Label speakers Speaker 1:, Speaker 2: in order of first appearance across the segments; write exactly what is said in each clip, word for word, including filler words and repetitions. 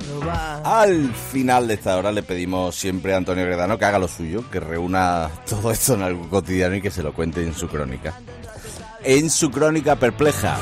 Speaker 1: Al final de esta hora le pedimos siempre a Antonio Gredano que haga lo suyo, que reúna todo esto en algo cotidiano y que se lo cuente en su crónica. En su crónica perpleja.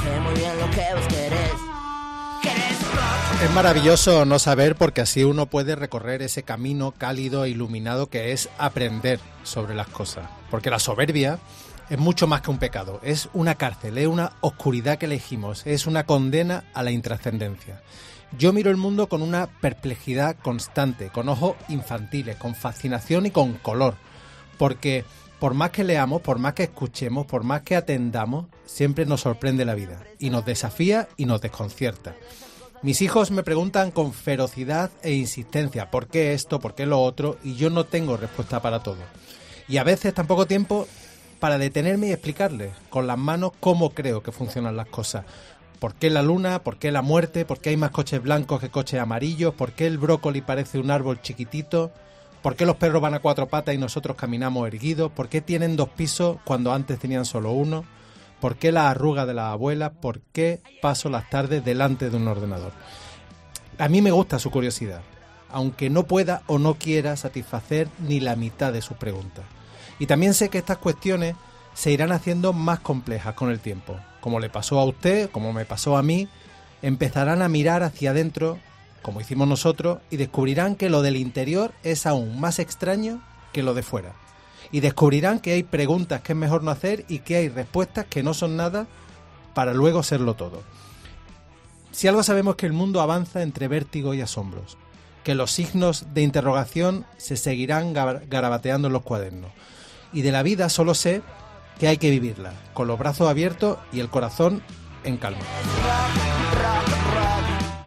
Speaker 2: Es maravilloso no saber, porque así uno puede recorrer ese camino cálido e iluminado que es aprender sobre las cosas. Porque la soberbia es mucho más que un pecado, es una cárcel, es una oscuridad que elegimos, es una condena a la intrascendencia. Yo miro el mundo con una perplejidad constante, con ojos infantiles, con fascinación y con color, porque por más que leamos, por más que escuchemos, por más que atendamos, siempre nos sorprende la vida, y nos desafía y nos desconcierta. Mis hijos me preguntan con ferocidad e insistencia ¿por qué esto, por qué lo otro? Y yo no tengo respuesta para todo. Y a veces tan poco tiempo para detenerme y explicarles con las manos cómo creo que funcionan las cosas. ¿Por qué la luna? ¿Por qué la muerte? ¿Por qué hay más coches blancos que coches amarillos? ¿Por qué el brócoli parece un árbol chiquitito? ¿Por qué los perros van a cuatro patas y nosotros caminamos erguidos? ¿Por qué tienen dos pisos cuando antes tenían solo uno? ¿Por qué las arrugas de las abuelas? ¿Por qué paso las tardes delante de un ordenador? A mí me gusta su curiosidad, aunque no pueda o no quiera satisfacer ni la mitad de sus preguntas. Y también sé que estas cuestiones se irán haciendo más complejas con el tiempo. Como le pasó a usted, como me pasó a mí, empezarán a mirar hacia adentro, como hicimos nosotros, y descubrirán que lo del interior es aún más extraño que lo de fuera. Y descubrirán que hay preguntas que es mejor no hacer y que hay respuestas que no son nada para luego serlo todo. Si algo sabemos es que el mundo avanza entre vértigo y asombros, que los signos de interrogación se seguirán garabateando en los cuadernos. Y de la vida solo sé que hay que vivirla, con los brazos abiertos y el corazón en calma.